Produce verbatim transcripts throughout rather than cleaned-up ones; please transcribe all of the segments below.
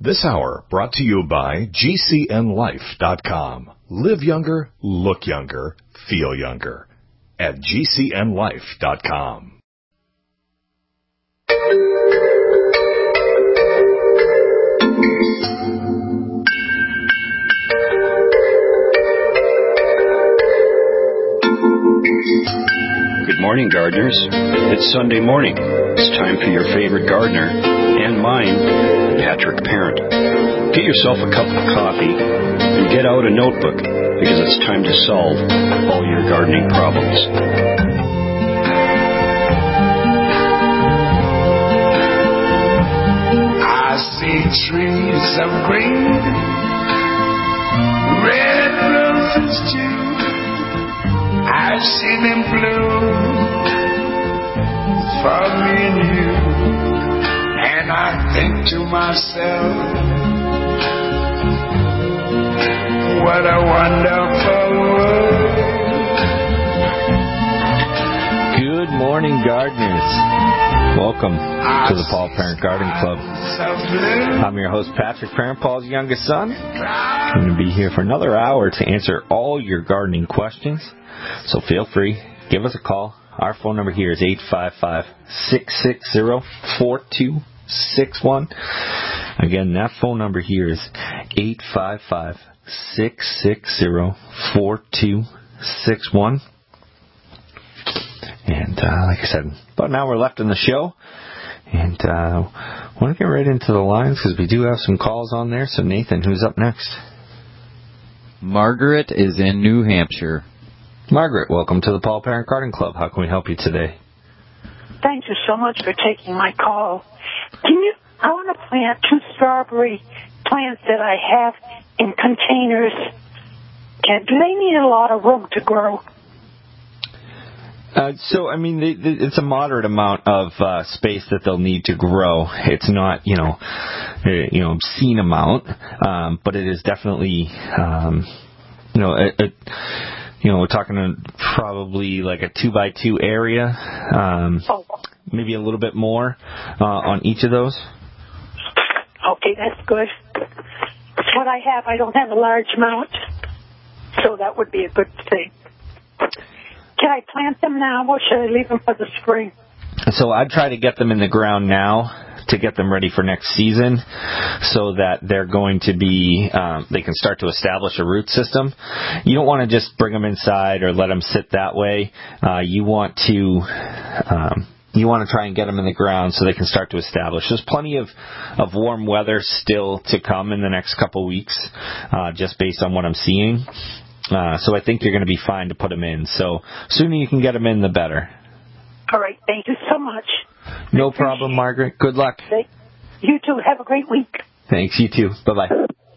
This hour brought to you by G C N life dot com. Live younger, look younger, feel younger at G C N life dot com. Good morning, gardeners. It's Sunday morning. It's time for your favorite gardener and mine, Patrick Parent. Get yourself a cup of coffee and get out a notebook because it's time to solve all your gardening problems. I see trees of green, red roses too. I've seen them bloom for me and you, and I think to myself, what a wonderful world. Good morning, gardeners. Welcome to the Paul Parent Garden Club. I'm your host, Patrick Parent, Paul's youngest son. I'm going to be here for another hour to answer all your gardening questions. So feel free, give us a call. Our phone number here is eight five five, six six zero, four two six one. Again, that phone number here is eight five five, six six zero, four two six one. And uh, like I said, about an hour left in the show. And uh, I want to get right into the lines because we do have some calls on there. So Nathan, who's up next? Margaret is in New Hampshire. Margaret, welcome to the Paul Parent Garden Club. How can we help you today? Thank you so much for taking my call. Can you? I want to plant two strawberry plants that I have in containers. Can, do they need a lot of room to grow? Uh, so, I mean, they, they, it's a moderate amount of uh, space that they'll need to grow. It's not, you know, a, you know, obscene amount, um, but it is definitely, um, you know, a, a You know, we're talking probably like a two by two area, um, oh. maybe a little bit more uh, on each of those. Okay, that's good. What I have, I don't have a large amount, so that would be a good thing. Can I plant them now, or should I leave them for the spring? So I'd try to get them in the ground now to get them ready for next season so that they're going to be, um, they can start to establish a root system. You don't want to just bring them inside or let them sit that way. Uh, you want to, um, you want to try and get them in the ground so they can start to establish. There's plenty of, of warm weather still to come in the next couple weeks, uh, just based on what I'm seeing. Uh, so I think you're going to be fine to put them in. So sooner you can get them in, the better. All right. Thank you so much. No problem, Margaret. Good luck. You too. Have a great week. Thanks. You too. Bye-bye.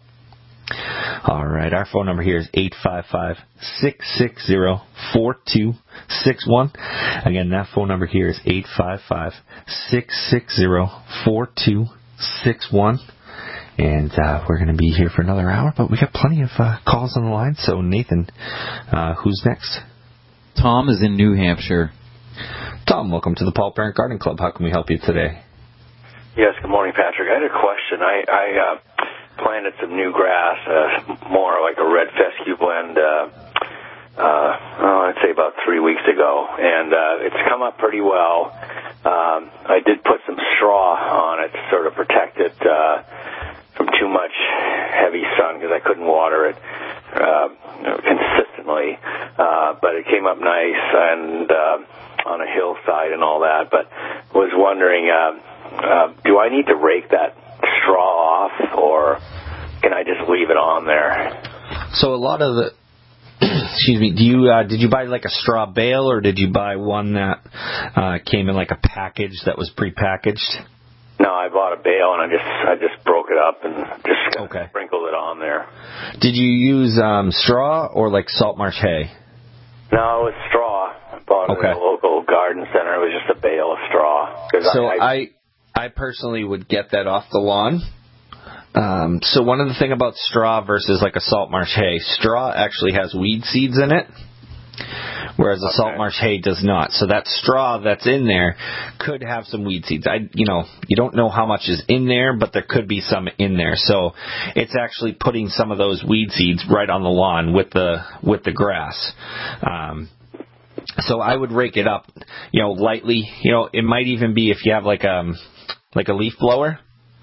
All right. Our phone number here is eight five five, six six zero, four two six one. Again, that phone number here is eight five five, six six zero, four two six one. And uh, we're going to be here for another hour, but we got plenty of uh, calls on the line. So, Nathan, uh, who's next? Tom is in New Hampshire. Tom, welcome to the Paul Parent Garden Club. How can we help you today? Yes, good morning, Patrick. I had a question. I, I uh, planted some new grass, uh, more like a red fescue blend, uh, uh, oh, I'd say about three weeks ago, and uh, it's come up pretty well. Um, I did put some straw on it to sort of protect it uh, from too much heavy sun because I couldn't water it uh, consistently, uh, but it came up nice and uh, on a hillside and all that. But was wondering, uh, uh, do I need to rake that straw off, or can I just leave it on there? So a lot of the, excuse me, do you uh, did you buy like a straw bale, or did you buy one that uh, came in like a package that was prepackaged? No, I bought a bale and I just I just broke it up and just okay. sprinkled it on there. Did you use um, straw or like salt marsh hay? No, it was straw. I bought it okay. at a local garden center. It was just a bale of straw. So I, I, I I personally would get that off the lawn. Um, so one of the thing about straw versus like a salt marsh hay, straw actually has weed seeds in it, whereas the Okay. salt marsh hay does not. So that straw that's in there could have some weed seeds. I, you know, you don't know how much is in there, but there could be some in there. So it's actually putting some of those weed seeds right on the lawn with the with the grass. Um, so I would rake it up, you know, lightly. You know, it might even be if you have like um like a leaf blower.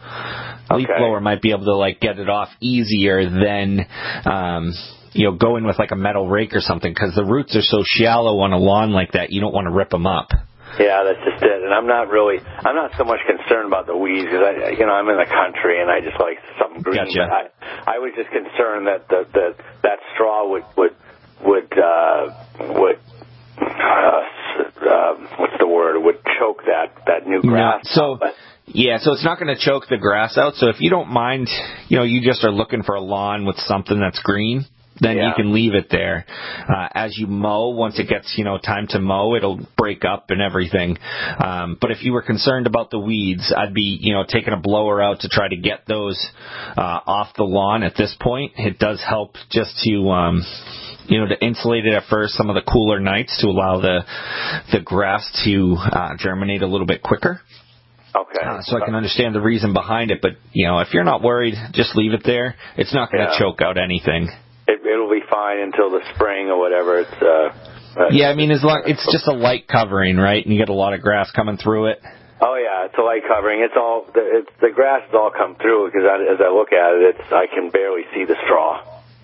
A leaf Okay. blower might be able to like get it off easier than um, you know, go in with like a metal rake or something, because the roots are so shallow on a lawn like that, you don't want to rip them up. Yeah, that's just it. And I'm not really, I'm not so much concerned about the weeds because I, you know, I'm in the country and I just like something green. Gotcha. But I, I was just concerned that the, the that straw would would would uh, would uh, uh, what's the word? Would choke that that new grass. No, so. But, Yeah, so it's not going to choke the grass out. So if you don't mind, you know, you just are looking for a lawn with something that's green, then yeah. you can leave it there. Uh, as you mow, once it gets, you know, time to mow, it'll break up and everything. Um, but if you were concerned about the weeds, I'd be, you know, taking a blower out to try to get those uh, off the lawn at this point. It does help just to... Um, you know, to insulate it at first, some of the cooler nights to allow the the grass to uh, germinate a little bit quicker. Okay. Uh, so I can understand the reason behind it, but, you know, if you're not worried, just leave it there. It's not going to Yeah. choke out anything. It, it'll be fine until the spring or whatever. It's uh. uh Yeah, I mean, as long it's just a light covering, right? And you get a lot of grass coming through it. Oh yeah, it's a light covering. It's all the, it's, the grass has all come through because I, as I look at it, it's I can barely see the straw.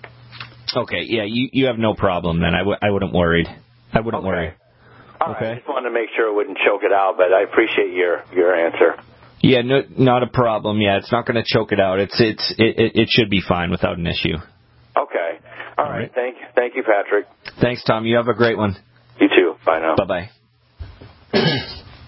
Okay, yeah, you you have no problem then. I, w- I wouldn't worried. I wouldn't Okay. worry. All Okay. right, I just wanted to make sure it wouldn't choke it out, but I appreciate your your answer. Yeah, no, not a problem. Yeah, it's not going to choke it out. It's it's it, it, it should be fine without an issue. Okay. All, All right. right. Thank you. Thank you, Patrick. Thanks, Tom. You have a great one. You too. Bye now. Bye bye.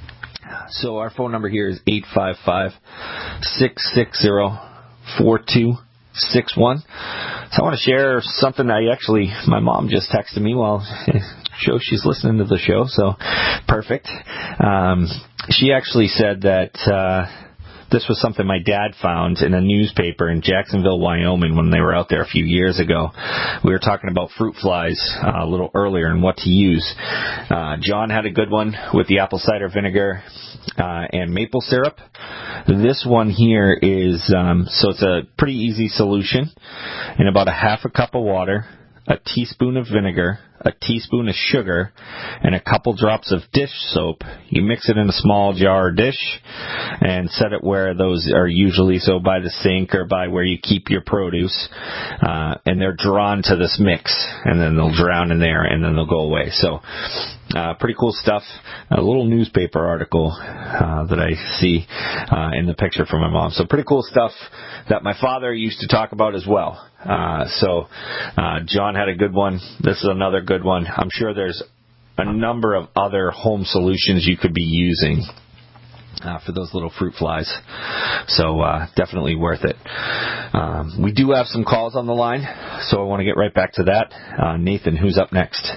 So our phone number here is eight five five, six six zero, four two six one. So I want to share something I actually, my mom just texted me while show she's listening to the show, so perfect. Um, she actually said that uh, this was something my dad found in a newspaper in Jacksonville, Wyoming, when they were out there a few years ago. We were talking about fruit flies uh, a little earlier and what to use. Uh, John had a good one with the apple cider vinegar uh, and maple syrup. This one here is, um, so it's a pretty easy solution. In about a half a cup of water, a teaspoon of vinegar, a teaspoon of sugar, and a couple drops of dish soap. You mix it in a small jar or dish and set it where those are usually, so by the sink or by where you keep your produce. Uh, and they're drawn to this mix, and then they'll drown in there, and then they'll go away. So uh, pretty cool stuff. A little newspaper article uh, that I see uh, in the picture from my mom. So pretty cool stuff that my father used to talk about as well. Uh, so uh, John had a good one. This is another good one. I'm sure there's a number of other home solutions you could be using uh, for those little fruit flies. So uh, definitely worth it. Um, we do have some calls on the line, so I want to get right back to that. Uh, Nathan, who's up next?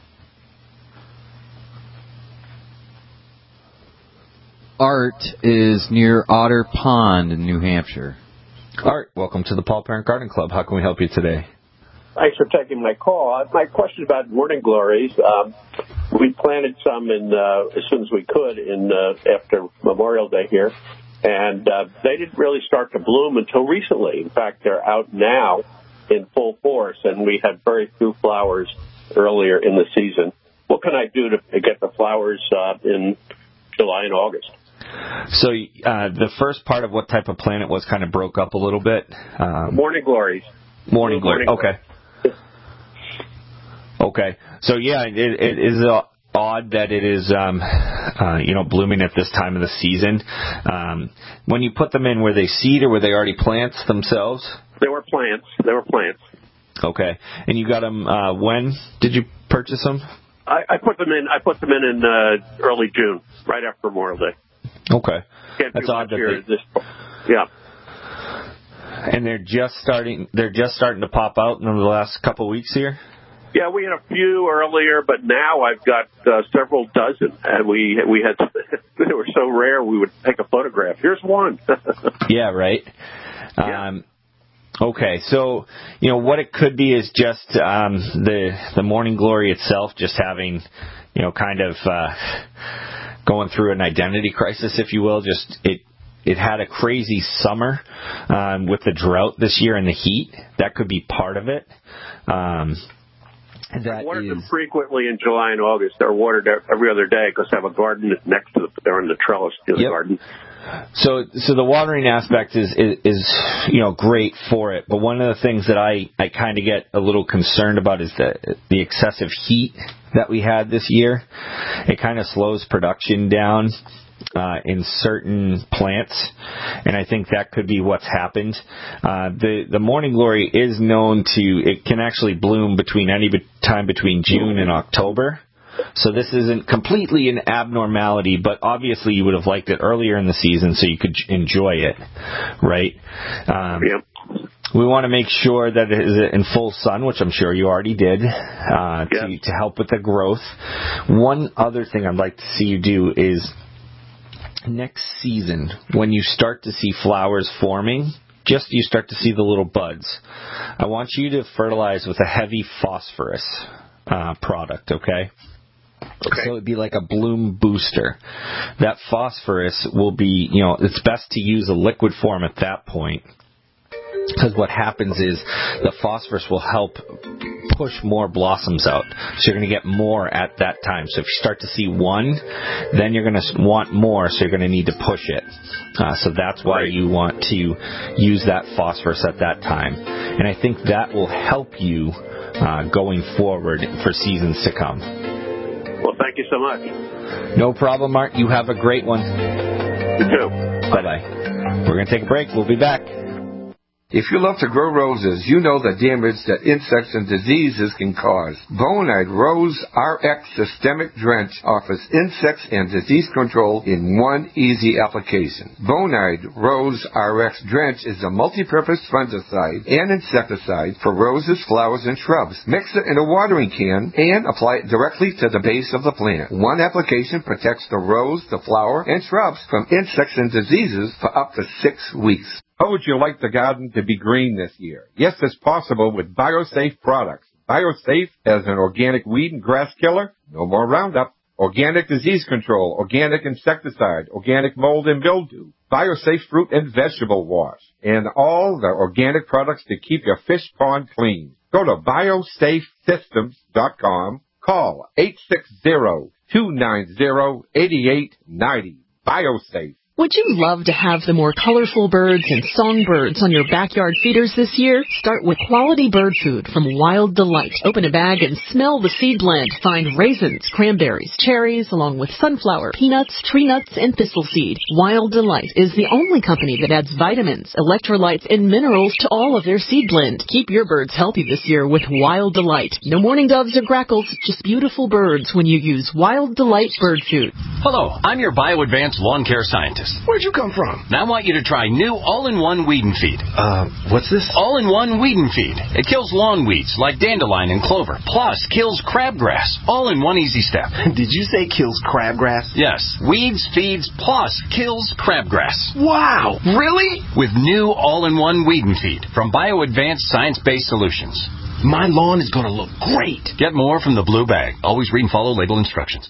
Art is near Otter Pond in New Hampshire. Art, welcome to the Paul Parent Garden Club. How can we help you today? Thanks for taking my call. Uh, My question about morning glories. Um, we planted some in uh, as soon as we could in uh, after Memorial Day here, and uh, they didn't really start to bloom until recently. In fact, they're out now in full force, and we had very few flowers earlier in the season. What can I do to, to get the flowers uh, in July and August? So uh, the first part of what type of plant it was kind of broke up a little bit. Um, Morning glories. Morning glory. Okay. Okay. So yeah, it, it is uh, odd that it is, um, uh, you know, blooming at this time of the season. Um, when you put them in, were they seed or were they already plants themselves? They were plants. They were plants. Okay. And you got them. Uh, when did you purchase them? I, I put them in. I put them in in uh, early June, right after Memorial Day. Okay. Can't That's do odd much that here. they, This, yeah. And they're just starting. They're just starting to pop out in the last couple of weeks here. Yeah, we had a few earlier, but now I've got uh, several dozen, and we we had they were so rare we would take a photograph. Here's one. Yeah, right. Yeah. Um, Okay, so, you know, what it could be is just um, the the Morning Glory itself just having, you know, kind of uh, going through an identity crisis, if you will. Just it it had a crazy summer um, with the drought this year and the heat. That could be part of it. Um, that I watered is... them frequently in July and August. They're watered every other day because I have a garden next to the, they're in the trellis to the yep. garden. So, so the watering aspect is, is, is, you know, great for it. But one of the things that I, I kind of get a little concerned about is the, the excessive heat that we had this year. It kind of slows production down, uh, in certain plants. And I think that could be what's happened. Uh, the, the Morning Glory is known to, it can actually bloom between any time between June and October. So this isn't completely an abnormality, but obviously you would have liked it earlier in the season so you could enjoy it, right? Um, yep. We want to make sure that it is in full sun, which I'm sure you already did, uh, yep. to, to help with the growth. One other thing I'd like to see you do is next season, when you start to see flowers forming, just you start to see the little buds, I want you to fertilize with a heavy phosphorus uh, product, okay? Okay. So it'd be like a bloom booster. That phosphorus will be, you know, it's best to use a liquid form at that point. Because what happens is the phosphorus will help push more blossoms out. So you're going to get more at that time. So if you start to see one, then you're going to want more, so you're going to need to push it. Uh, so that's why you want to use that phosphorus at that time. And I think that will help you uh, going forward for seasons to come. Well, thank you so much. No problem, Mark. You have a great one. You too. Bye-bye. We're going to take a break. We'll be back. If you love to grow roses, you know the damage that insects and diseases can cause. Bonide Rose R X Systemic Drench offers insects and disease control in one easy application. Bonide Rose R X Drench is a multi-purpose fungicide and insecticide for roses, flowers, and shrubs. Mix it in a watering can and apply it directly to the base of the plant. One application protects the rose, the flower, and shrubs from insects and diseases for up to six weeks. How would you like the garden to be green this year? Yes, it's possible with BioSafe products. BioSafe as an organic weed and grass killer, no more Roundup. Organic disease control, organic insecticide, organic mold and mildew. BioSafe fruit and vegetable wash, and all the organic products to keep your fish pond clean. Go to biosafe systems dot com. Call eight six zero, two nine zero, eight eight nine zero. BioSafe. Would you love to have the more colorful birds and songbirds on your backyard feeders this year? Start with quality bird food from Wild Delight. Open a bag and smell the seed blend. Find raisins, cranberries, cherries, along with sunflower, peanuts, tree nuts, and thistle seed. Wild Delight is the only company that adds vitamins, electrolytes, and minerals to all of their seed blend. Keep your birds healthy this year with Wild Delight. No mourning doves or grackles, just beautiful birds when you use Wild Delight bird food. Hello, I'm your BioAdvanced lawn care scientist. Where'd you come from? Now I want you to try new all-in-one Weed and Feed. Uh, what's this? All-in-one Weed and Feed. It kills lawn weeds like dandelion and clover, plus kills crabgrass, all in one easy step. Did you say kills crabgrass? Yes. Weeds, feeds, plus kills crabgrass. Wow! Really? With new all-in-one Weed and Feed from BioAdvanced Science-Based Solutions. My lawn is going to look great. Get more from the blue bag. Always read and follow label instructions.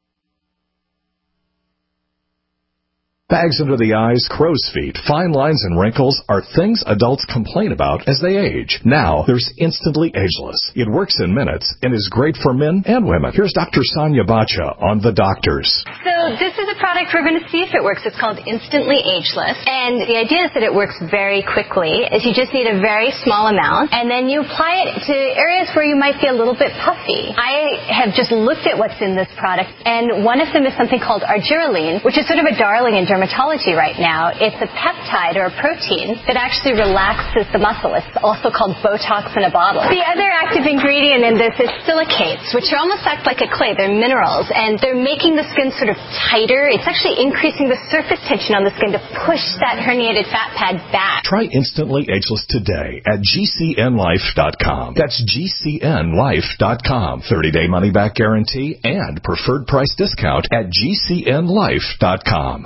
Bags under the eyes, crow's feet, fine lines, and wrinkles are things adults complain about as they age. Now, there's Instantly Ageless. It works in minutes and is great for men and women. Here's Doctor Sonia Bacha on The Doctors. So this is a product we're going to see if it works. It's called Instantly Ageless. And the idea is that it works very quickly. Is you just need a very small amount, and then you apply it to areas where you might be a little bit puffy. I have just looked at what's in this product, and one of them is something called argireline, which is sort of a darling in dermatology right now. It's a peptide or a protein that actually relaxes the muscle. It's also called Botox in a bottle. The other active ingredient in this is silicates, which are almost act like a clay. They're minerals, and they're making the skin sort of tighter. It's actually increasing the surface tension on the skin to push that herniated fat pad back. Try Instantly Ageless today at G C N life dot com. That's G C N life dot com. thirty-day money-back guarantee and preferred price discount at G C N life dot com.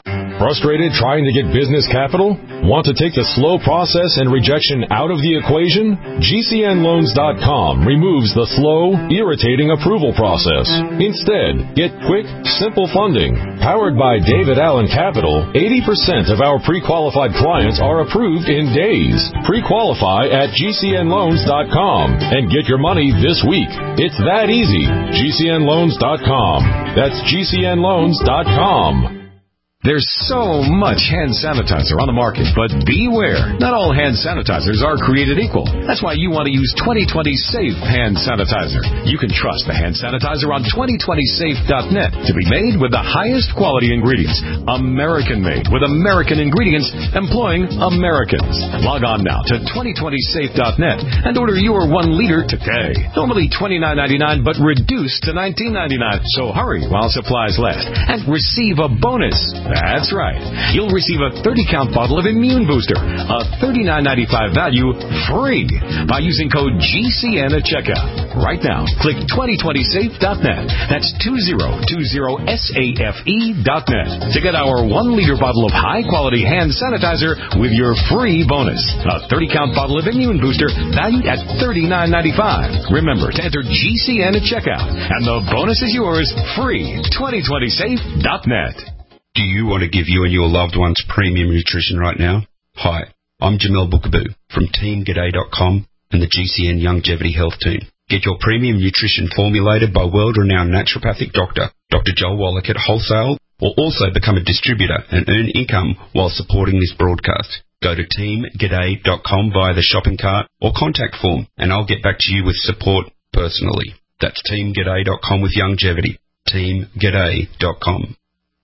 Frustrated trying to get business capital? Want to take the slow process and rejection out of the equation? G C N loans dot com removes the slow, irritating approval process. Instead, get quick, simple funding. Powered by David Allen Capital, eighty percent of our pre-qualified clients are approved in days. Pre-qualify at G C N loans dot com and get your money this week. It's that easy. G C N loans dot com. That's G C N loans dot com. There's so much hand sanitizer on the market, but beware. Not all hand sanitizers are created equal. That's why you want to use twenty twenty Safe Hand Sanitizer. You can trust the hand sanitizer on twenty twenty safe dot net to be made with the highest quality ingredients. American-made with American ingredients employing Americans. Log on now to twenty twenty safe dot net and order your one liter today. Normally twenty-nine ninety-nine, but reduced to nineteen ninety-nine. So hurry while supplies last and receive a bonus. That's right. You'll receive a thirty count bottle of Immune Booster, a thirty-nine ninety-five value, free by using code G C N at checkout. Right now, click twenty twenty safe dot net. That's two zero two zero safe dot net to get our one liter bottle of high-quality hand sanitizer with your free bonus. A thirty count bottle of Immune Booster valued at thirty-nine ninety-five. Remember to enter G C N at checkout, and the bonus is yours free. twenty twenty safe dot net. Do you want to give you and your loved ones premium nutrition right now? Hi, I'm Jamel Bookaboo from Team G'day dot com and the G C N Longevity Health Team. Get your premium nutrition formulated by world-renowned naturopathic doctor, Doctor Joel Wallach at wholesale, or also become a distributor and earn income while supporting this broadcast. Go to Team G'day dot com via the shopping cart or contact form, and I'll get back to you with support personally. That's Team G'day dot com with longevity. Team G'day dot com.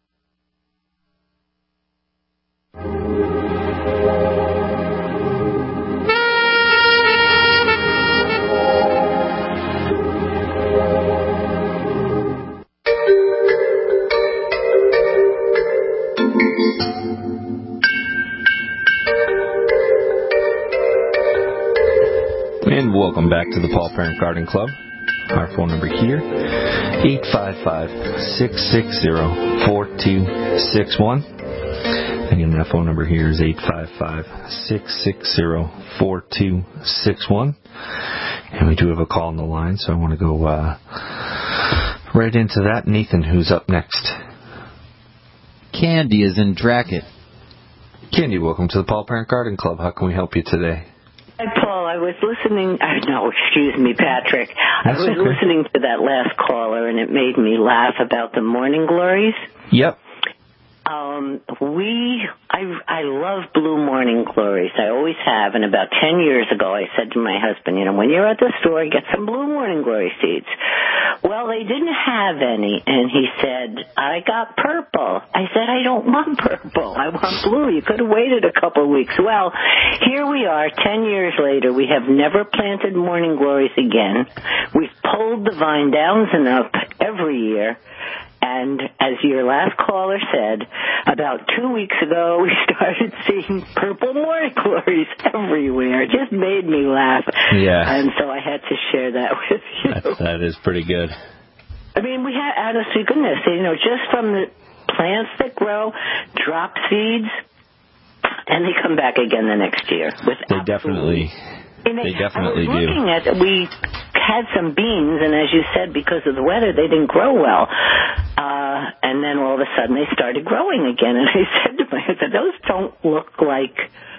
And welcome back to the Paul Parent Garden Club. Our phone number here, eight five five, six six zero, four two six one. Again, that phone number here is eight five five, six six zero, four two six one. And we do have a call on the line, so I want to go uh, right into that. Nathan, who's up next? Candy is in Dracut. Candy, welcome to the Paul Parent Garden Club. How can we help you today? Hi, Paul. I was listening. Uh, no, excuse me, Patrick. That's I was okay. listening to that last caller, and it made me laugh about the morning glories. Yep. Um, we, I, I love blue morning glories. I always have. And about ten years ago, I said to my husband, you know, when you're at the store, get some blue morning glory seeds. Well, they didn't have any. And he said, I got purple. I said, I don't want purple. I want blue. You could have waited a couple of weeks. Well, here we are, ten years later. We have never planted morning glories again. We've pulled the vine down and up every year. And as your last caller said, about two weeks ago, we started seeing purple morning glories everywhere. It just made me laugh. Yeah. And so I had to share that with you. That's, that is pretty good. I mean, we had, honestly, goodness, you know, just from the plants that grow, drop seeds, and they come back again the next year. With they definitely... And they, they definitely I was do. Looking at it, we had some beans, and as you said, because of the weather, they didn't grow well. Uh, and then all of a sudden, they started growing again. And I said to my husband, "Those don't look like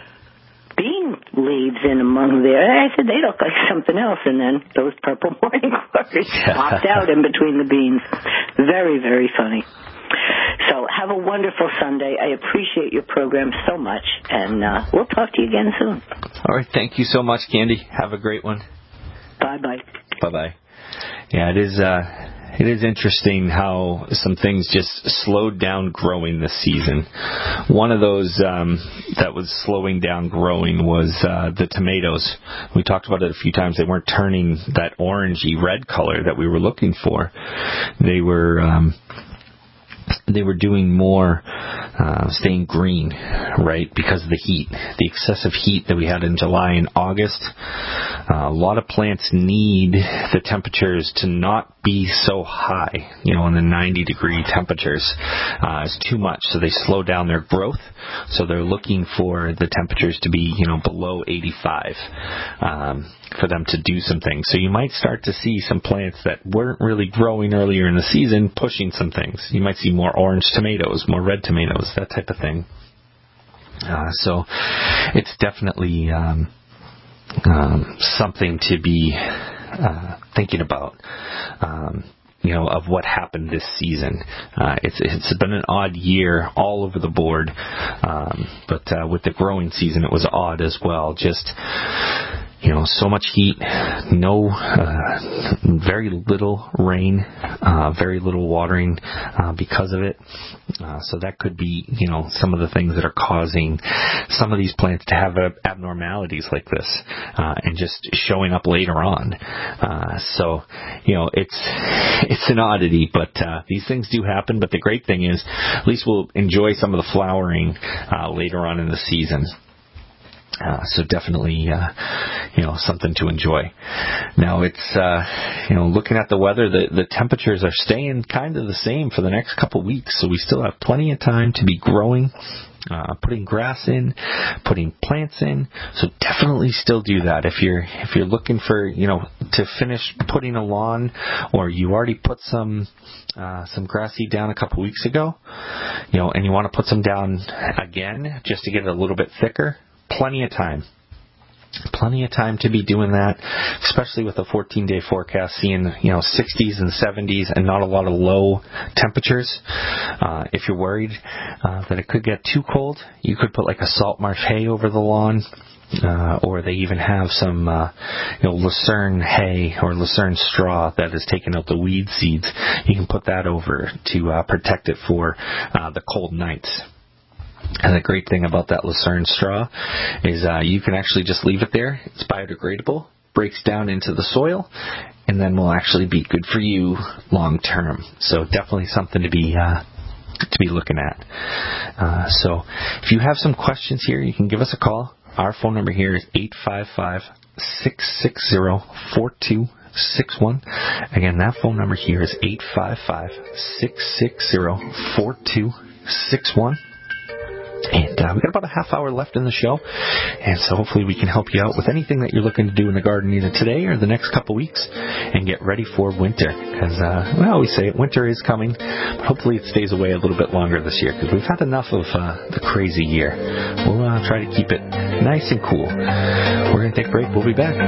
bean leaves in among there." And I said, "They look like something else." And then those purple morning glories popped out in between the beans. Very, very funny. So have a wonderful Sunday. I appreciate your program so much, and uh, we'll talk to you again soon. All right. Thank you so much, Candy. Have a great one. Bye-bye. Bye-bye. Yeah, it is, uh, it is interesting how some things just slowed down growing this season. One of those um, that was slowing down growing was uh, the tomatoes. We talked about it a few times. They weren't turning that orangey red color that we were looking for. They were... Um, They were doing more uh, staying green, right, because of the heat, the excessive heat that we had in July and August. Uh, a lot of plants need the temperatures to not be so high, you know, in the ninety degree temperatures. Uh, it's too much, so they slow down their growth. So they're looking for the temperatures to be, you know, below eighty-five um, for them to do some things. So you might start to see some plants that weren't really growing earlier in the season pushing some things. You might see more orange tomatoes, more red tomatoes, that type of thing. Uh, so it's definitely um, um, something to be uh, thinking about. Um, you know, of what happened this season. Uh, it's it's been an odd year all over the board, um, but uh, with the growing season, it was odd as well. Just, you know, so much heat, no, uh, very little rain, uh, very little watering uh, because of it. Uh, so that could be, you know, some of the things that are causing some of these plants to have uh, abnormalities like this, uh, and just showing up later on. Uh, so, you know, it's it's an oddity, but uh, these things do happen. But the great thing is, at least we'll enjoy some of the flowering uh, later on in the season. Uh, so definitely, uh, you know, something to enjoy. Now it's, uh, you know, looking at the weather, the, the temperatures are staying kind of the same for the next couple weeks. So we still have plenty of time to be growing, uh, putting grass in, putting plants in. So definitely still do that. If you're, if you're looking for, you know, to finish putting a lawn, or you already put some, uh, some grass seed down a couple weeks ago, you know, and you want to put some down again just to get it a little bit thicker, plenty of time. Plenty of time to be doing that, especially with a fourteen-day forecast seeing, you know, sixties and seventies and not a lot of low temperatures. Uh, if you're worried uh, that it could get too cold, you could put like a salt marsh hay over the lawn. Uh, or they even have some, uh, you know, lucerne hay or lucerne straw that has taken out the weed seeds. You can put that over to uh, protect it for uh, the cold nights. And the great thing about that lucerne straw is uh, you can actually just leave it there. It's biodegradable, breaks down into the soil, and then will actually be good for you long term. So definitely something to be uh, to be looking at. Uh, so if you have some questions here, you can give us a call. Our phone number here is eight five five, six six zero, four two six one. Again, that phone number here is eight five five, six six zero, four two six one. And uh, we've got about a half hour left in the show, and so hopefully we can help you out with anything that you're looking to do in the garden either today or the next couple weeks, and get ready for winter. Because, uh, we always say it, winter is coming, but hopefully it stays away a little bit longer this year, because we've had enough of uh, the crazy year. We'll uh, try to keep it nice and cool. We're going to take a break. We'll be back.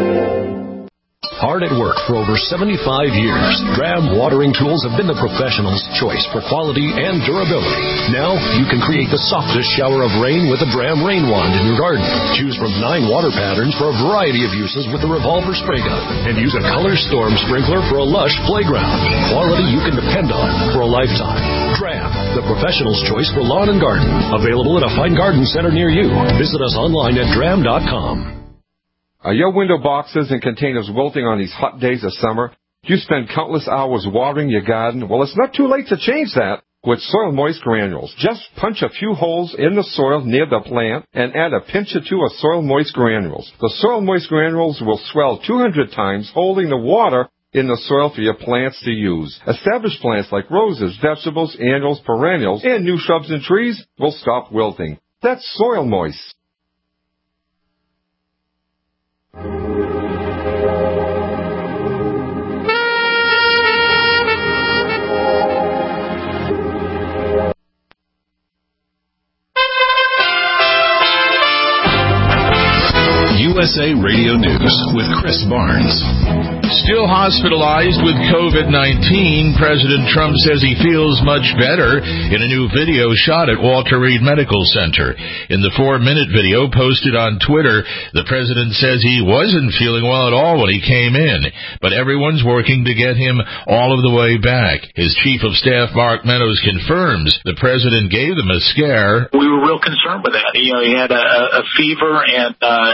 Hard at work for over seventy-five years, Dram watering tools have been the professional's choice for quality and durability. Now you can create the softest shower of rain with a Dram rain wand in your garden. Choose from nine water patterns for a variety of uses with the revolver spray gun, and use a color storm sprinkler for a lush playground. Quality you can depend on for a lifetime. Dram, the professional's choice for lawn and garden. Available at a fine garden center near you. Visit us online at dram dot com. Are your window boxes and containers wilting on these hot days of summer? Do you spend countless hours watering your garden? Well, it's not too late to change that with Soil Moist Granules. Just punch a few holes in the soil near the plant and add a pinch or two of Soil Moist Granules. The Soil Moist Granules will swell two hundred times, holding the water in the soil for your plants to use. Established plants like roses, vegetables, annuals, perennials, and new shrubs and trees will stop wilting. That's Soil Moist. U S A Radio News with Chris Barnes. Still hospitalized with COVID nineteen, President Trump says he feels much better in a new video shot at Walter Reed Medical Center. In the four-minute video posted on Twitter, the president says he wasn't feeling well at all when he came in, but everyone's working to get him all of the way back. His chief of staff, Mark Meadows, confirms the president gave them a scare. We were real concerned with that. You know, he had a, a fever, and uh, his blood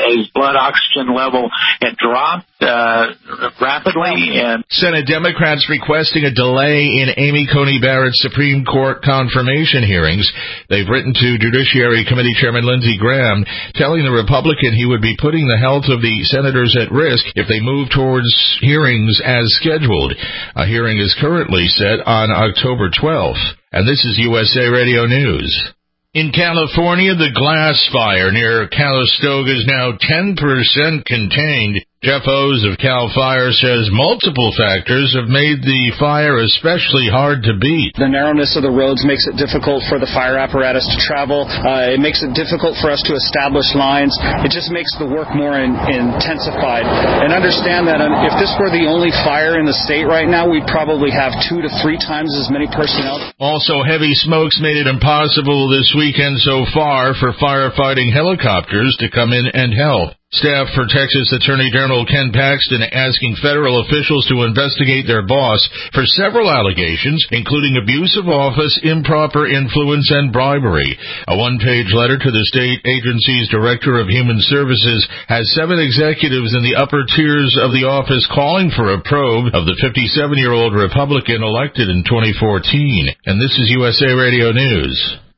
blood oxygen level had dropped uh, rapidly. And Senate Democrats requesting a delay in Amy Coney Barrett's Supreme Court confirmation hearings. They've written to Judiciary Committee Chairman Lindsey Graham, telling the Republican he would be putting the health of the senators at risk if they move towards hearings as scheduled. A hearing is currently set on October twelfth. And this is U S A Radio News. In California, the glass fire near Calistoga is now ten percent contained. Jeff O's of CAL FIRE says multiple factors have made the fire especially hard to beat. The narrowness of the roads makes it difficult for the fire apparatus to travel. Uh, it makes it difficult for us to establish lines. It just makes the work more in, intensified. And understand that um, if this were the only fire in the state right now, we'd probably have two to three times as many personnel. Also, heavy smokes made it impossible this weekend so far for firefighting helicopters to come in and help. Staff for Texas Attorney General Ken Paxton asking federal officials to investigate their boss for several allegations, including abuse of office, improper influence, and bribery. A one-page letter to the state agency's Director of Human Services has seven executives in the upper tiers of the office calling for a probe of the fifty-seven-year-old Republican elected in twenty fourteen. And this is U S A Radio News.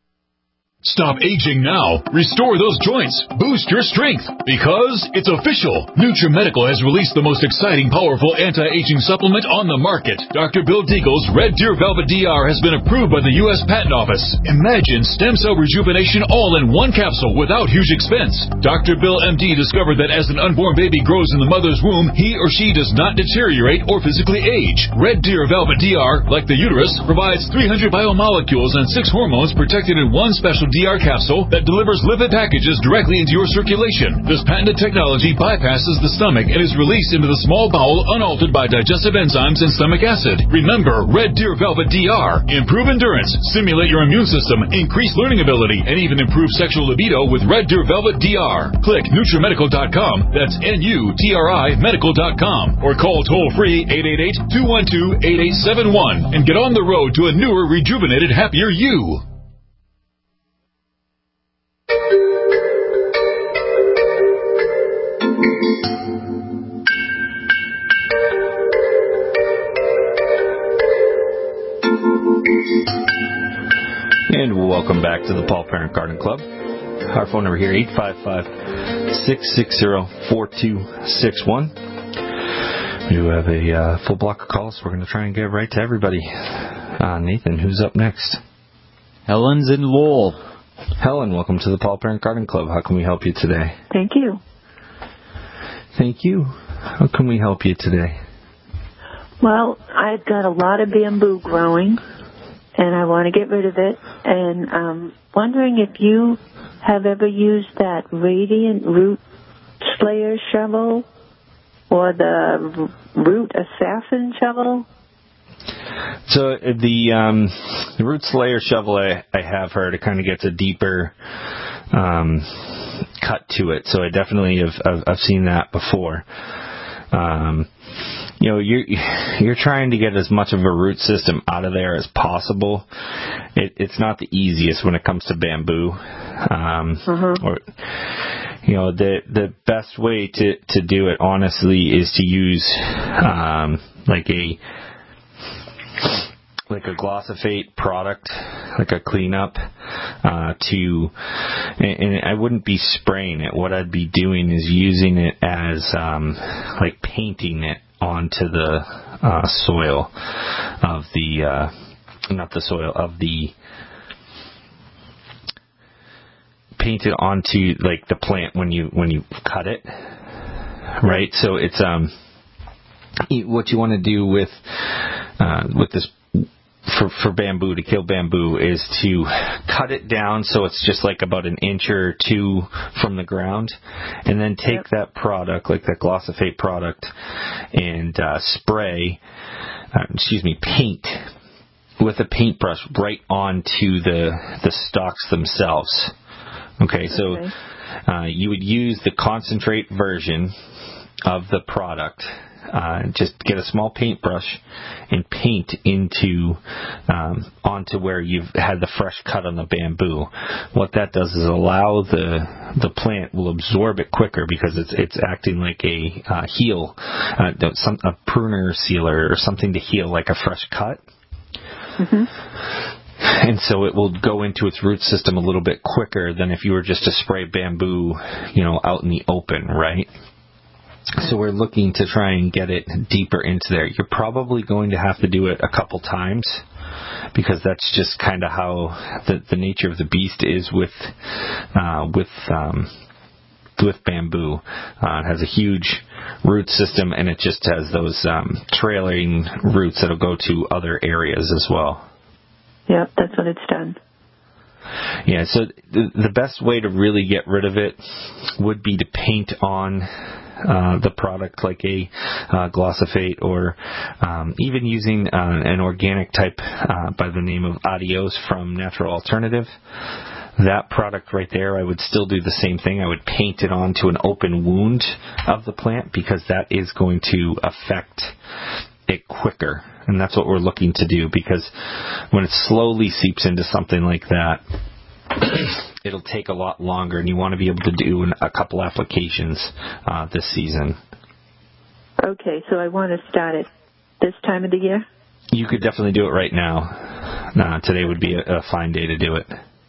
Stop aging now. Restore those joints. Boost your strength. Because it's official. NutriMedical has released the most exciting, powerful anti-aging supplement on the market. Doctor Bill Deagle's Red Deer Velvet D R has been approved by the U S Patent Office. Imagine stem cell rejuvenation all in one capsule without huge expense. Doctor Bill M D discovered that as an unborn baby grows in the mother's womb, he or she does not deteriorate or physically age. Red Deer Velvet D R, like the uterus, provides three hundred biomolecules and six hormones protected in one special D R capsule that delivers lipid packages directly into your circulation. This patented technology bypasses the stomach and is released into the small bowel unaltered by digestive enzymes and stomach acid. Remember, Red Deer Velvet D R. Improve endurance, stimulate your immune system, increase learning ability, and even improve sexual libido with Red Deer Velvet D R. Click NutriMedical dot com, that's N U T R I medical dot com, or call toll-free eight eight eight, two one two, eight eight seven one and get on the road to a newer, rejuvenated, happier you. And welcome back to the Paul Parent Garden Club. Our phone number here, eight five five, six six zero, four two six one. We do have a uh, full block of calls, so we're going to try and get right to everybody. Uh, Nathan, who's up next? Helen's in Lowell. Helen, welcome to the Paul Parent Garden Club. How can we help you today? Thank you. Thank you. How can we help you today? Well, I've got a lot of bamboo growing, and I want to get rid of it. And um, wondering if you have ever used that Radiant Root Slayer shovel or the Root Assassin shovel? So the um, the Root Slayer shovel, I, I have heard, it kind of gets a deeper um, cut to it. So I definitely have I've, I've seen that before. Um, you know, you're you're trying to get as much of a root system out of there as possible. It, it's not the easiest when it comes to bamboo. Um, uh-huh. Or you know, the the best way to, to do it, honestly, is to use um, like a like a Glossifate product, like a cleanup, uh, to, and, and I wouldn't be spraying it. What I'd be doing is using it as, um, like painting it onto the, uh, soil of the, uh, not the soil, of the, paint it onto, like, the plant when you, when you cut it, right? So it's, um, what you want to do with, uh, with this, For, for bamboo, to kill bamboo, is to cut it down so it's just like about an inch or two from the ground, and then take yep. that product, like that Glossifate product, and uh, spray, uh, excuse me, paint with a paintbrush right onto the the stalks themselves. Okay, so okay. Uh, you would use the concentrate version of the product uh, just get a small paintbrush and paint into um, onto where you've had the fresh cut on the bamboo. What that does is allow the the plant will absorb it quicker because it's it's acting like a uh, heel, uh, some a pruner sealer or something to heal like a fresh cut. Mm-hmm. And so it will go into its root system a little bit quicker than if you were just to spray bamboo, you know, out in the open, right? So we're looking to try and get it deeper into there. You're probably going to have to do it a couple times because that's just kind of how the, the nature of the beast is with uh, with um, with bamboo. Uh, it has a huge root system, and it just has those um, trailing roots that'll go to other areas as well. Yep, that's what it's done. Yeah, so the, the best way to really get rid of it would be to paint on uh, the product like a uh, Glossifate or um, even using uh, an organic type uh, by the name of Adios from Natural Alternative. That product right there, I would still do the same thing. I would paint it onto an open wound of the plant because that is going to affect it quicker. And that's what we're looking to do because when it slowly seeps into something like that, it'll take a lot longer, and you want to be able to do a couple applications uh, this season. Okay, so I want to start it this time of the year? You could definitely do it right now. Uh, today would be a, a fine day to do it.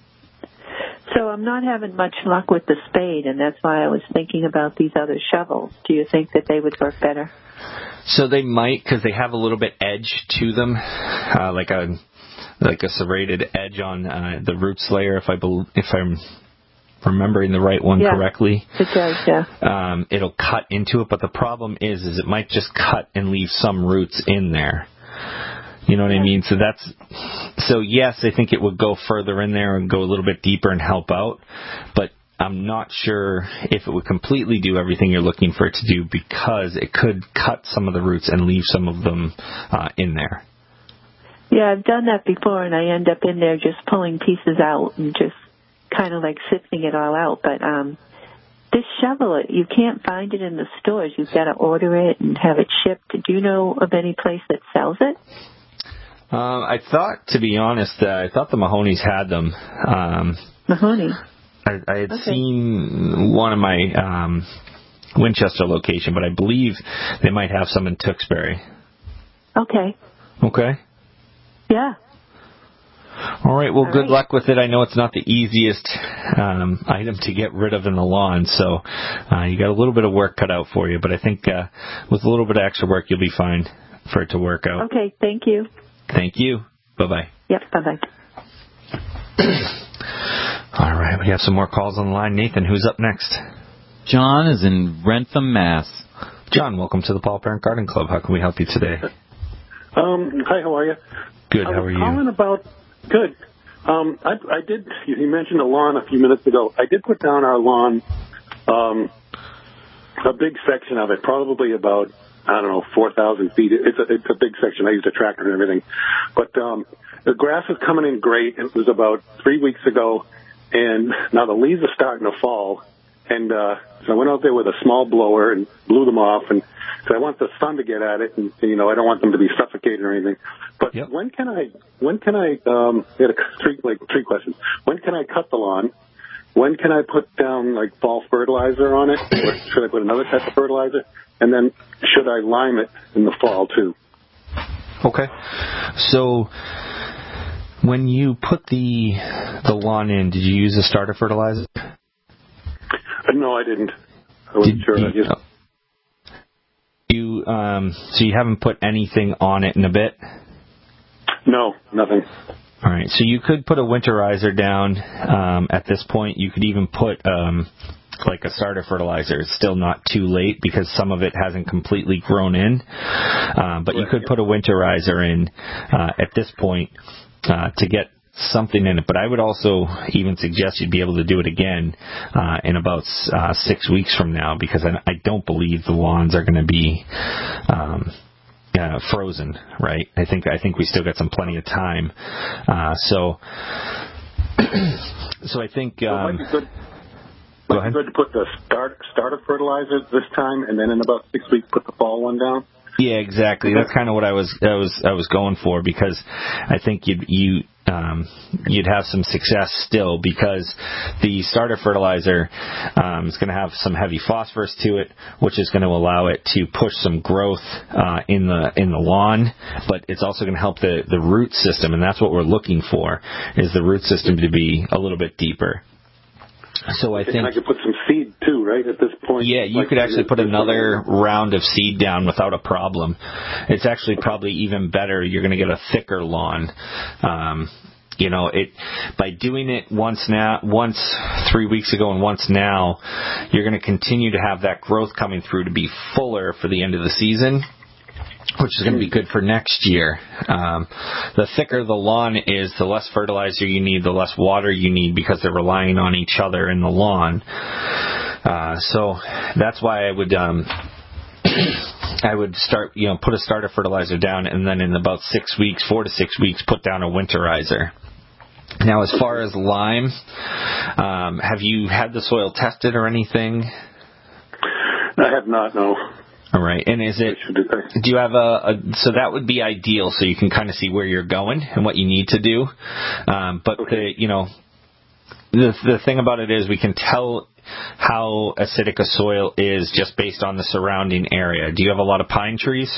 So I'm not having much luck with the spade, and that's why I was thinking about these other shovels. Do you think that they would work better? So they might, because they have a little bit edge to them, uh, like a like a serrated edge on uh, the root slayer. If I bel- if I'm remembering the right one yeah, correctly, it does. Yeah. Um, it'll cut into it, but the problem is, is it might just cut and leave some roots in there. You know what yeah. I mean? So that's so yes, I think it would go further in there and go a little bit deeper and help out, but I'm not sure if it would completely do everything you're looking for it to do because it could cut some of the roots and leave some of them uh, in there. Yeah, I've done that before, and I end up in there just pulling pieces out and just kind of like sifting it all out. But um, this shovel, you can't find it in the stores. You've got to order it and have it shipped. Do you know of any place that sells it? Uh, I thought, to be honest, uh, I thought the Mahoney's had them. Um, Mahoney? I, I had okay. seen one of my um, Winchester location, but I believe they might have some in Tewksbury. Okay. Okay. Yeah. All right. Well, All good right. luck with it. I know it's not the easiest um, item to get rid of in the lawn, so uh, you got a little bit of work cut out for you. But I think uh, with a little bit of extra work, you'll be fine for it to work out. Okay. Thank you. Thank you. Bye-bye. Yep. Bye-bye. All right, we have some more calls on the line. Nathan, who's up next? John is in Rentham, Mass. John, welcome to the Paul Parent Garden Club. How can we help you today? Um, hi, how are you? Good, I how was are you? calling about, good. Um, I, I did, you mentioned the lawn a few minutes ago. I did put down our lawn, um, a big section of it, probably about, I don't know, four thousand feet. It's a, it's a big section. I used a tractor and everything. But um, the grass is coming in great. It was about three weeks ago. And now the leaves are starting to fall, and uh, so I went out there with a small blower and blew them off, and so I want the sun to get at it, and, and you know I don't want them to be suffocated or anything. But yep. when can I? When can I? Um, I had a three like three questions. When can I cut the lawn? When can I put down like fall fertilizer on it, or should I put another type of fertilizer? And then should I lime it in the fall too? Okay, so. When you put the the lawn in, did you use a starter fertilizer? Uh, no, I didn't. I wasn't did, sure. You, I just... you um, so you haven't put anything on it in a bit? No, nothing. All right. So you could put a winterizer down um, at this point. You could even put um, like a starter fertilizer. It's still not too late because some of it hasn't completely grown in. Uh, but right, you could yeah. put a winterizer in uh, at this point. Uh, to get something in it. But I would also even suggest you'd be able to do it again uh, in about uh, six weeks from now because I, I don't believe the lawns are going to be um, uh, frozen, right? I think I think we still got some plenty of time. Uh, so, so I think... Um, so it might be good. Go ahead. Good to put the start starter fertilizer this time, and then in about six weeks put the fall one down. Yeah, exactly. That's kind of what I was I was I was going for, because I think you'd you um, you'd have some success still, because the starter fertilizer um, is going to have some heavy phosphorus to it, which is going to allow it to push some growth uh, in the in the lawn, but it's also going to help the the root system, and that's what we're looking for, is the root system to be a little bit deeper. So I think and I could put some seed too, right, at this point? Yeah, you like could actually put another round of seed down without a problem. It's actually probably even better. You're going to get a thicker lawn. Um, you know, it by doing it once now, once three weeks ago and once now, you're going to continue to have that growth coming through to be fuller for the end of the season, which is going to be good for next year. Um, the thicker the lawn is, the less fertilizer you need, the less water you need, because they're relying on each other in the lawn. Uh, so that's why I would um, I would start, you know, put a starter fertilizer down, and then in about six weeks, four to six weeks, put down a winterizer. Now, as far as lime, um, have you had the soil tested or anything? I have not, no. All right, and is it, do you have a, a, so that would be ideal, so you can kind of see where you're going and what you need to do. Um, but okay. the, you know, the the thing about it is we can tell how acidic a soil is just based on the surrounding area. Do you have a lot of pine trees?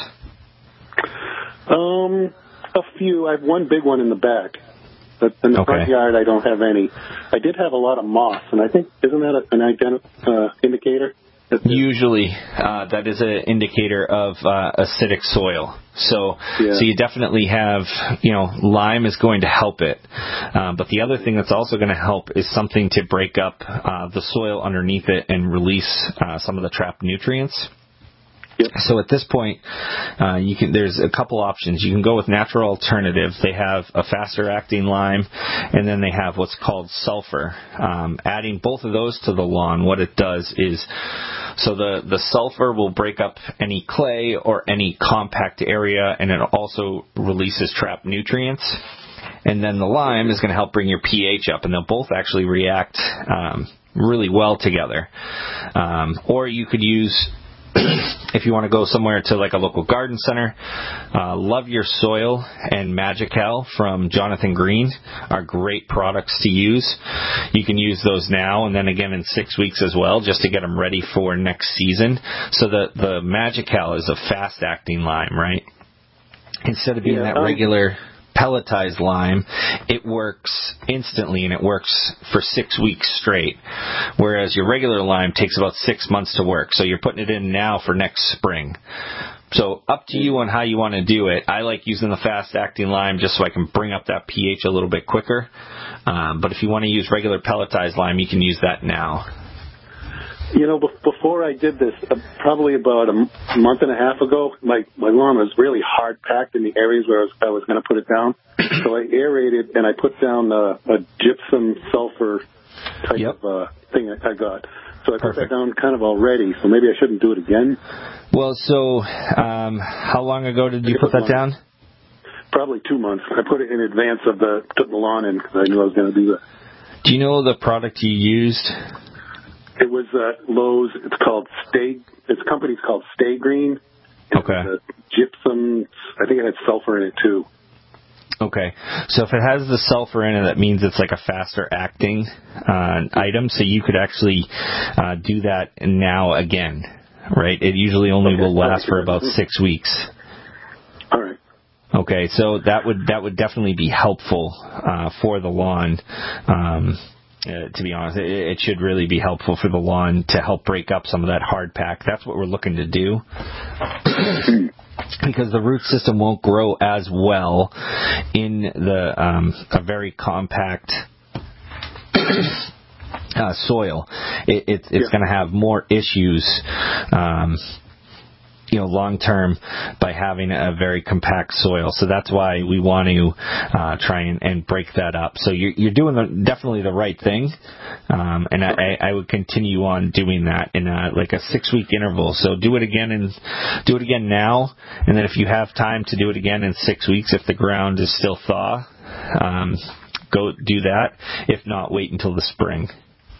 Um, a few. I have one big one in the back. But in the okay. front yard, I don't have any. I did have a lot of moss, and I think, isn't that an identi- uh, indicator? Usually, uh, that is an indicator of uh, acidic soil. So, yeah. so you definitely have, you know, lime is going to help it. Uh, but the other thing that's also going to help is something to break up uh, the soil underneath it and release uh, some of the trapped nutrients. Yep. So at this point, uh, you can. There's a couple options. You can go with natural alternatives. They have a faster acting lime, and then they have what's called sulfur. Um, adding both of those to the lawn, what it does is, so the, the sulfur will break up any clay or any compact area, and it also releases trapped nutrients. And then the lime is going to help bring your pH up, and they'll both actually react um, really well together. Um, or you could use, if you want to go somewhere to like a local garden center, uh, Love Your Soil and Magical from Jonathan Green are great products to use. You can use those now and then again in six weeks as well, just to get them ready for next season. So the, the Magical is a fast-acting lime, right? Instead of being yeah, that regular pelletized lime, it works instantly, and it works for six weeks straight, whereas your regular lime takes about six months to work. So you're putting it in now for next spring. So up to you on how you want to do it. I like using the fast-acting lime just so I can bring up that pH a little bit quicker. Um, but if you want to use regular pelletized lime, you can use that now. You know, before I did this, uh, probably about a m- month and a half ago, my, my lawn was really hard packed in the areas where I was, I was going to put it down. So I aerated and I put down a, a gypsum sulfur type yep. of uh, thing I, I got. So I Perfect. put that down kind of already, so maybe I shouldn't do it again. Well, so um, how long ago did you put that down? Probably two months. I put it in advance of the putting the lawn in because I knew I was going to do that. Do you know the product you used? It was uh, Lowe's. It's called Stay. Its company's called Stay Green. Okay. Uh, gypsum. I think it had sulfur in it too. Okay. So if it has the sulfur in it, that means it's like a faster acting uh, item. So you could actually uh, do that now again, right? It usually only okay. will last for about six weeks. All right. Okay. So that would that would definitely be helpful uh, for the lawn. Um, Uh, to be honest, it, it should really be helpful for the lawn to help break up some of that hard pack. That's what we're looking to do. Because the root system won't grow as well in the um, a very compact uh, soil. It, it, it's yeah. going to have more issues um you know, long term by having a very compact soil. So that's why we want to uh, try and, and break that up. So you're, you're doing the, definitely the right thing, um, and I, I would continue on doing that in a, like a six week interval. So do it again and do it again now, and then if you have time to do it again in six weeks, if the ground is still thaw, um, go do that. If not, wait until the spring.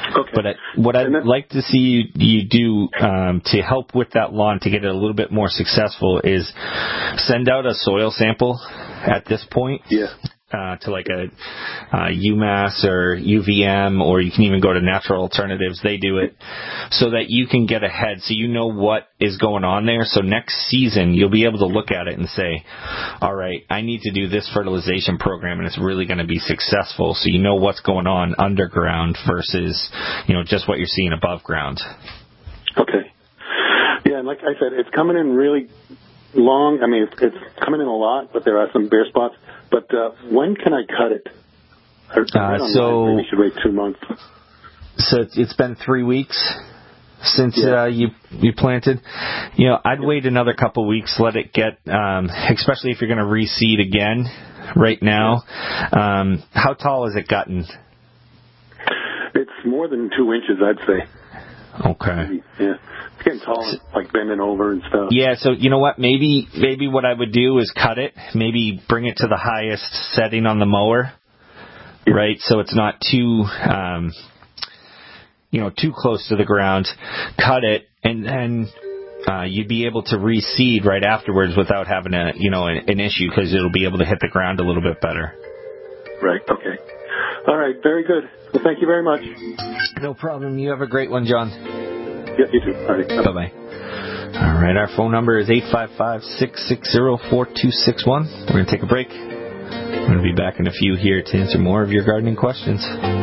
Okay. But I, what I'd like to see you, you do um, to help with that lawn to get it a little bit more successful is send out a soil sample at this point. Yeah. Uh, to like a uh, UMass or U V M, or you can even go to Natural Alternatives. They do it so that you can get ahead, so you know what is going on there. So next season, you'll be able to look at it and say, all right, I need to do this fertilization program, and it's really going to be successful. So you know what's going on underground versus, you know, just what you're seeing above ground. Okay. Yeah, and like I said, it's coming in really long. I mean, it's, it's coming in a lot, but there are some bare spots. But uh, when can I cut it? Uh, so maybe should wait two months. So it's, it's been three weeks since yeah. uh, you you planted. You know, I'd wait another couple weeks, let it get, um, especially if you're going to reseed again. Right now, um, how tall has it gotten? It's more than two inches, I'd say. Okay. Maybe, yeah. It's getting tall, like bending over and stuff. Yeah, so you know what? Maybe maybe what I would do is cut it. Maybe bring it to the highest setting on the mower, yeah. right? So it's not too, um, you know, too close to the ground. Cut it, and then uh, you'd be able to reseed right afterwards without having a, you know, an, an issue, because it'll be able to hit the ground a little bit better. Right. Okay. All right. Very good. Well, thank you very much. No problem. You have a great one, John. Yeah, you too. All right. Bye bye. All right. Our phone number is eight five five, six six zero, four two six one. We're going to take a break. We're going to be back in a few here to answer more of your gardening questions.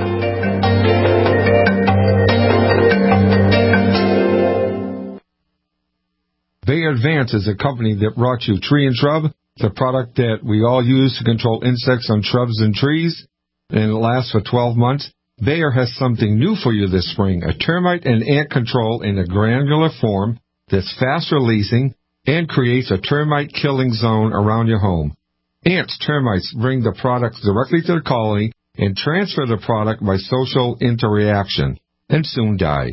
Bayer Advance is a company that brought you Tree and Shrub, the product that we all use to control insects on shrubs and trees, and it lasts for twelve months. Bayer has something new for you this spring, a termite and ant control in a granular form that's fast releasing and creates a termite killing zone around your home. Ants, termites bring the product directly to the colony and transfer the product by social interaction, and soon die.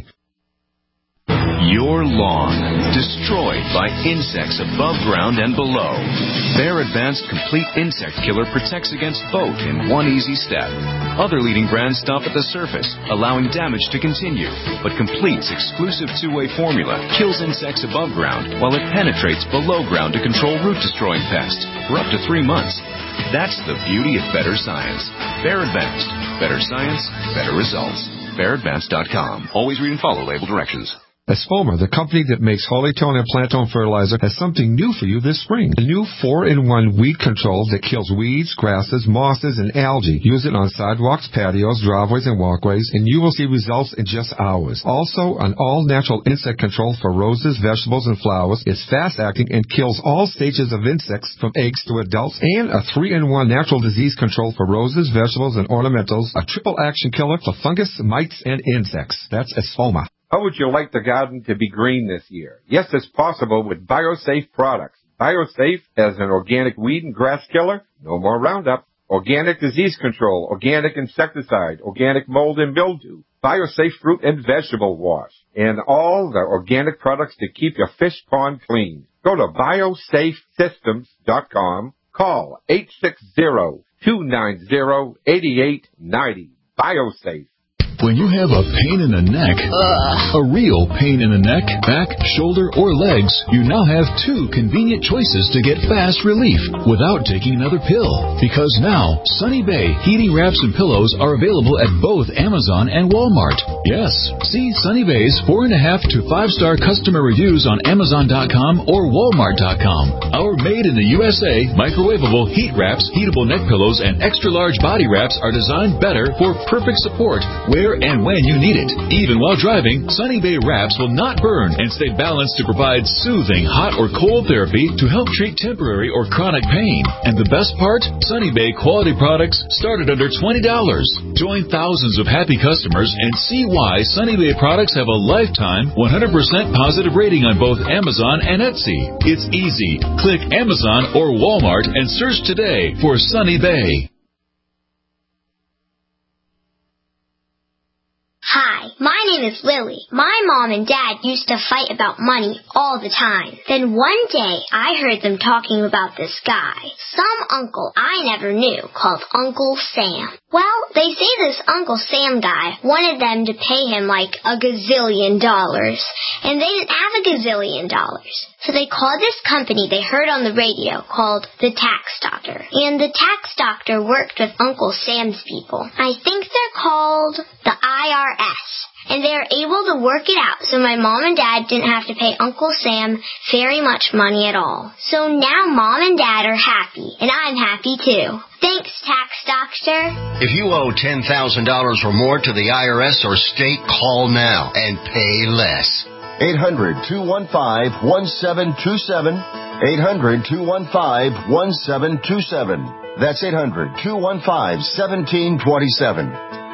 Your lawn, destroyed by insects above ground and below. Bayer Advanced Complete Insect Killer protects against both in one easy step. Other leading brands stop at the surface, allowing damage to continue. But Complete's exclusive two-way formula kills insects above ground while it penetrates below ground to control root-destroying pests for up to three months. That's the beauty of better science. Bayer Advanced. Better science, better results. Bayer Advanced dot com. Always read and follow label directions. Espoma, the company that makes Holytone and Plantone fertilizer, has something new for you this spring. A new four in one weed control that kills weeds, grasses, mosses, and algae. Use it on sidewalks, patios, driveways, and walkways, and you will see results in just hours. Also, an all-natural insect control for roses, vegetables, and flowers is fast-acting and kills all stages of insects from eggs to adults. And a three in one natural disease control for roses, vegetables, and ornamentals, a triple-action killer for fungus, mites, and insects. That's Espoma. How would you like the garden to be green this year? Yes, it's possible with BioSafe products. BioSafe as an organic weed and grass killer, no more Roundup, organic disease control, organic insecticide, organic mold and mildew, BioSafe fruit and vegetable wash, and all the organic products to keep your fish pond clean. Go to biosafe systems dot com, call eight six zero, two nine zero, eight eight nine zero. BioSafe. When you have a pain in the neck, Ugh. a real pain in the neck, back, shoulder, or legs, you now have two convenient choices to get fast relief without taking another pill. Because now, Sunny Bay heating wraps and pillows are available at both Amazon and Walmart. Yes, see Sunny Bay's four and a half to five star customer reviews on Amazon dot com or Walmart dot com. Our made in the U S A microwavable heat wraps, heatable neck pillows, and extra large body wraps are designed better for perfect support where and when you need it. Even while driving, Sunny Bay wraps will not burn and stay balanced to provide soothing hot or cold therapy to help treat temporary or chronic pain. And the best part? Sunny Bay quality products start at under twenty dollars. Join thousands of happy customers and see why Sunny Bay products have a lifetime one hundred percent positive rating on both Amazon and Etsy. It's easy. Click Amazon or Walmart and search today for Sunny Bay. Hi, my name name is Lily. My mom and dad used to fight about money all the time. Then one day, I heard them talking about this guy, some uncle I never knew, called Uncle Sam. Well, they say this Uncle Sam guy wanted them to pay him like a gazillion dollars, and they didn't have a gazillion dollars. So they called this company they heard on the radio called the Tax Doctor. And the Tax Doctor worked with Uncle Sam's people. I think they're called the I R S. And they are able to work it out so my mom and dad didn't have to pay Uncle Sam very much money at all. So now mom and dad are happy, and I'm happy too. Thanks, Tax Doctor. If you owe ten thousand dollars or more to the I R S or state, call now and pay less. eight hundred, two one five, one seven two seven. eight hundred, two one five, one seven two seven. That's eight hundred, two one five, one seven two seven.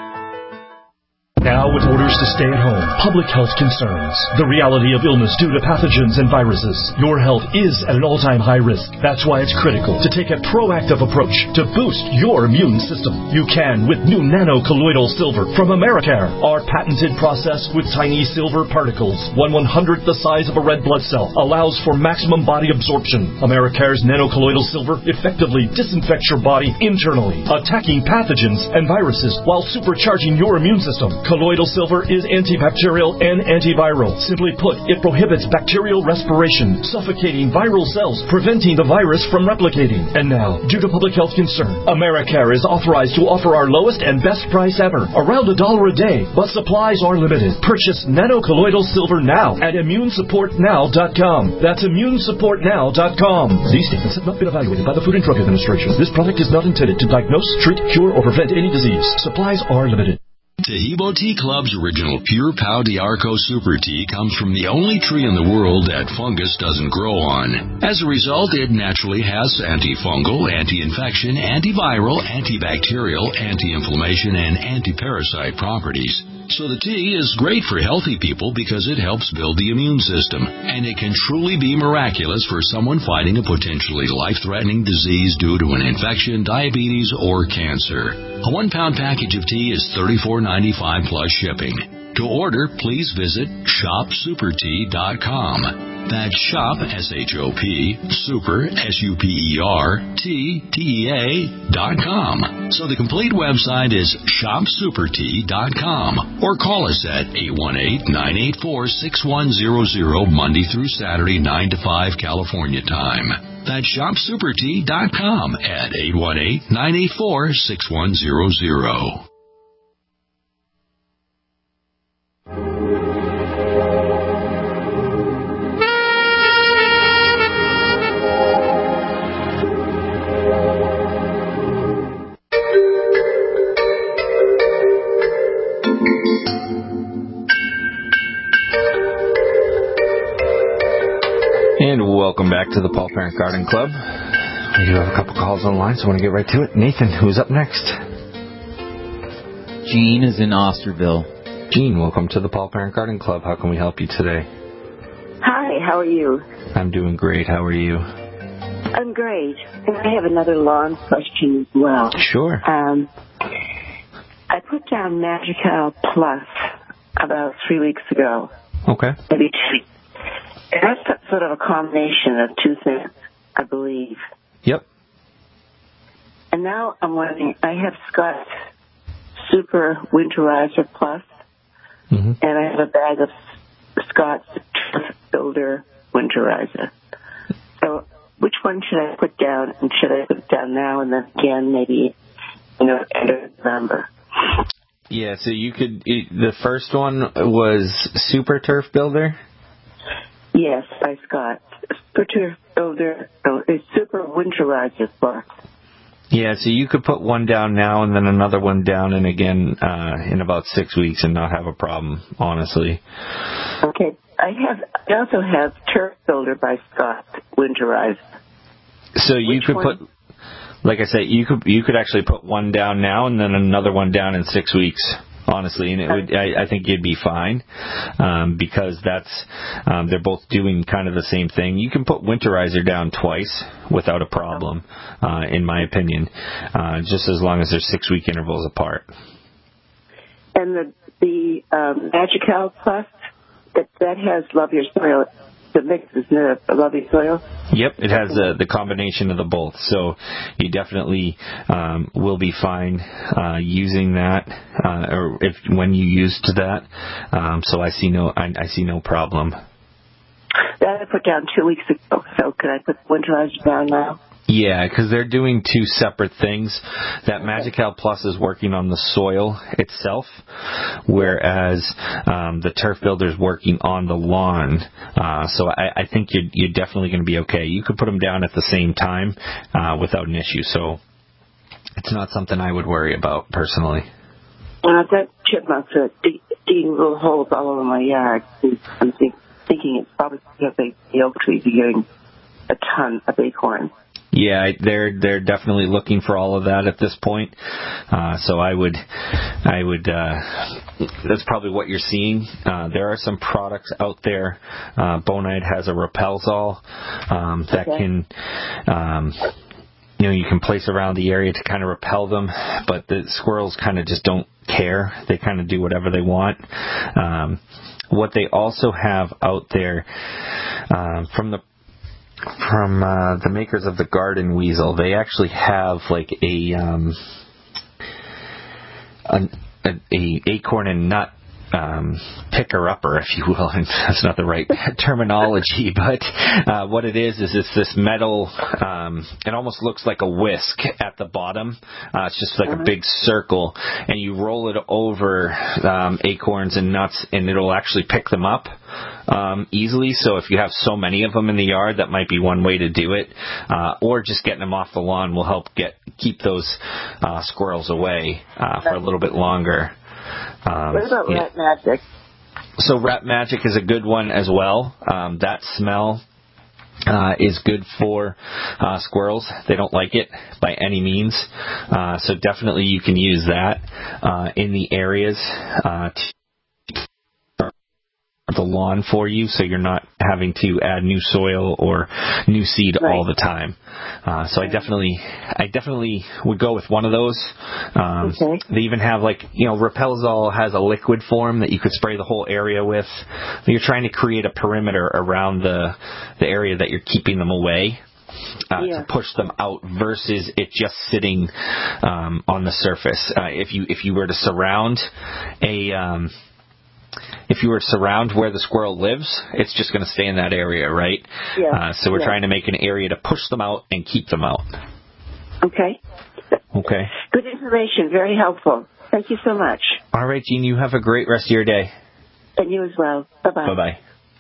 Now with orders to stay at home, public health concerns, the reality of illness due to pathogens and viruses, your health is at an all-time high risk. That's why it's critical to take a proactive approach to boost your immune system. You can with new nano-colloidal silver from Americare. Our patented process with tiny silver particles, one one-hundredth the size of a red blood cell, allows for maximum body absorption. Americare's nano-colloidal silver effectively disinfects your body internally, attacking pathogens and viruses while supercharging your immune system. Colloidal silver is antibacterial and antiviral. Simply put, it prohibits bacterial respiration, suffocating viral cells, preventing the virus from replicating. And now, due to public health concern, Americare is authorized to offer our lowest and best price ever, around a dollar a day, but supplies are limited. Purchase nano-colloidal silver now at immune support now dot com. That's immune support now dot com. These statements have not been evaluated by the Food and Drug Administration. This product is not intended to diagnose, treat, cure, or prevent any disease. Supplies are limited. Tahibo Tea Club's original Pure Pau d'Arco Super Tea comes from the only tree in the world that fungus doesn't grow on. As a result, it naturally has antifungal, anti-infection, antiviral, antibacterial, anti-inflammation, and anti-parasite properties. So the tea is great for healthy people because it helps build the immune system, and it can truly be miraculous for someone fighting a potentially life-threatening disease due to an infection, diabetes, or cancer. A one-pound package of tea is thirty-four ninety-five plus shipping. To order, please visit shop super tea dot com. That's shop, S H O P, super, S U P E R, T, T E A, dot com. So the complete website is shop super tea dot com. Or call us at eight one eight, nine eight four, six one zero zero, Monday through Saturday, nine to five California time. That's shop super tea dot com at eight one eight, nine eight four, six one zero zero. And welcome back to the Paul Parent Garden Club. We do have a couple calls on the line, so I want to get right to it. Nathan, who's up next? Gene is in Osterville. Gene, welcome to the Paul Parent Garden Club. How can we help you today? Hi, how are you? I'm doing great. How are you? I'm great. And I have another lawn question as well. Sure. Um, I put down Magical Plus about three weeks ago. Okay. Maybe two. And that's sort of a combination of two things, I believe. Yep. And now I'm wondering, I have Scott's Super Winterizer Plus, mm-hmm. and I have a bag of Scott's Turf Builder Winterizer. So which one should I put down, and should I put it down now and then again maybe, you know, end of November? Yeah, so you could, it, the first one was Super Turf Builder? Yes, by Scott. Super Turf Builder, oh, it's Super Winterizer Plus. Yeah, so you could put one down now and then another one down and again uh, in about six weeks and not have a problem, honestly. Okay. I have. I also have Turf Builder by Scott Winterizer. So you Which could one? put, like I said, you could you could actually put one down now and then another one down in six weeks. Honestly, and it would, I, I think you'd be fine um, because that's um, they're both doing kind of the same thing. You can put Winterizer down twice without a problem, uh, in my opinion, uh, just as long as they're six week intervals apart. And the the um, Magical Plus, that, that has Love Your Soil. The mix is uh, Love Your Soil. Yep, it has uh, the combination of the both. So you definitely um, will be fine uh, using that, uh, or if when you used that. Um, so I see no, I, I see no problem. That I put down two weeks ago. So could I put winterizer down now? Yeah, because they're doing two separate things. That Magical Plus is working on the soil itself, whereas um, the Turf Builder is working on the lawn. Uh, so I, I think you're, you're definitely going to be okay. You could put them down at the same time uh, without an issue. So it's not something I would worry about personally. And I've got chipmunks that dig, digging little holes all over my yard. I'm think, thinking it's probably because they, the oak trees are getting a ton of acorns. Yeah, they're they're definitely looking for all of that at this point. Uh, so I would, I would. Uh, that's probably what you're seeing. Uh, there are some products out there. Uh, Bonide has a Repelzol um, that okay. can. Um, you know, you can place around the area to kind of repel them, but the squirrels kind of just don't care. They kind of do whatever they want. Um, what they also have out there uh, from the From uh, the makers of the Garden Weasel, they actually have like a um, an a, a acorn and nut um, picker-upper, if you will. And that's not the right terminology, but uh, what it is is it's this metal. Um, it almost looks like a whisk at the bottom. Uh, it's just like uh-huh. a big circle, and you roll it over um, acorns and nuts, and it'll actually pick them up. Um, easily, so if you have so many of them in the yard, that might be one way to do it. Uh, or just getting them off the lawn will help get keep those uh, squirrels away uh, for a little bit longer. Um, what about yeah. Rat Magic? So Rat Magic is a good one as well. Um, that smell uh, is good for uh, squirrels. They don't like it by any means. Uh, so definitely you can use that uh, in the areas uh, to the lawn for you, so you're not having to add new soil or new seed right. all the time. Uh, so I definitely, I definitely would go with one of those. Um, okay. They even have like, you know, Repelzol has a liquid form that you could spray the whole area with. You're trying to create a perimeter around the the area that you're keeping them away. Uh, yeah. To push them out versus it just sitting um, on the surface. Uh, if you if you were to surround a um, If you were to surround where the squirrel lives, it's just going to stay in that area, right? Yeah. Uh, so we're yeah. trying to make an area to push them out and keep them out. Okay. Okay. Good information. Very helpful. Thank you so much. All right, Jean, you have a great rest of your day. And you as well. Bye-bye. Bye-bye.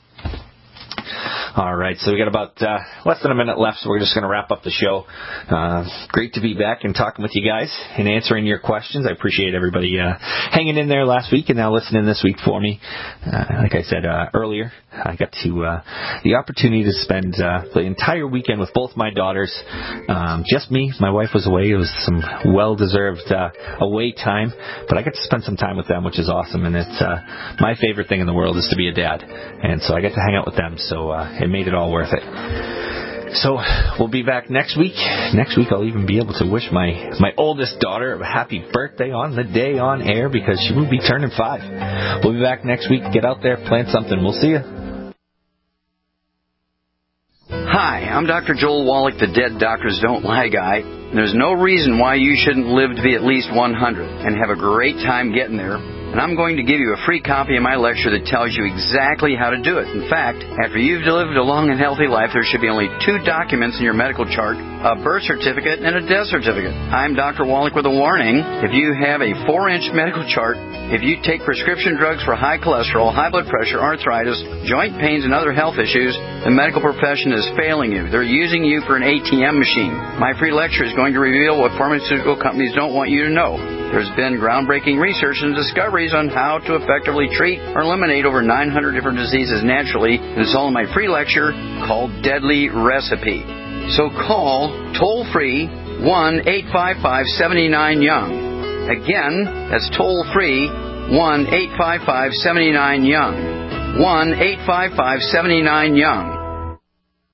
All right, so we got about uh, less than a minute left, so we're just going to wrap up the show. Uh, great to be back and talking with you guys and answering your questions. I appreciate everybody uh, hanging in there last week and now listening this week for me. Uh, like I said uh, earlier, I got to uh, the opportunity to spend uh, the entire weekend with both my daughters. Um, just me. My wife was away. It was some well-deserved uh, away time, but I got to spend some time with them, which is awesome. And it's uh, my favorite thing in the world is to be a dad, and so I got to hang out with them. So uh, it made it all worth it. So we'll be back next week. Next week I'll even be able to wish my, my oldest daughter a happy birthday on the day on air because she will be turning five. We'll be back next week. Get out there, plant something. We'll see you. Hi, I'm Doctor Joel Wallach, the Dead Doctors Don't Lie guy. There's no reason why you shouldn't live to be at least one hundred and have a great time getting there. And I'm going to give you a free copy of my lecture that tells you exactly how to do it. In fact, after you've lived a long and healthy life, there should be only two documents in your medical chart, a birth certificate and a death certificate. I'm Doctor Wallach with a warning. If you have a four-inch medical chart, if you take prescription drugs for high cholesterol, high blood pressure, arthritis, joint pains, and other health issues, the medical profession is failing you. They're using you for an A T M machine. My free lecture is going to reveal what pharmaceutical companies don't want you to know. There's been groundbreaking research and discoveries on how to effectively treat or eliminate over nine hundred different diseases naturally, and it's all in my free lecture called Deadly Recipe. So call toll-free one eight five five, seven nine, young. Again, that's toll-free one eight five five, seven nine, young. one eight five five, seven nine, young.